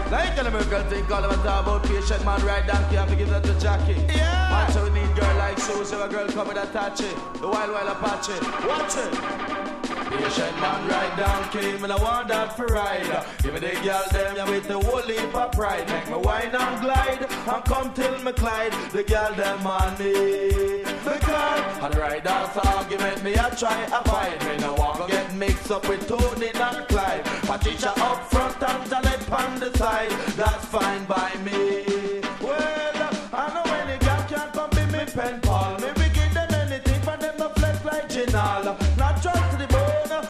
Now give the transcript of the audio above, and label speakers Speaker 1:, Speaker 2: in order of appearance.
Speaker 1: Like an American thing called them a talk about patient man ride donkey and give that to Jackie. Yeah. Man, so we need girl like Sue, so a girl come with a touchy. The wild Apache. Watch it. Patient man ride donkey, man I want that for ride. Give me the girl them with the whole heap of pride. Make me wine and glide and come till me Clyde. The girl them money. Because and ride dance argument me I try a fight. Me no want to get mixed up with Tony and Clyde. Patricia up front and Janet on the side. That's fine by me.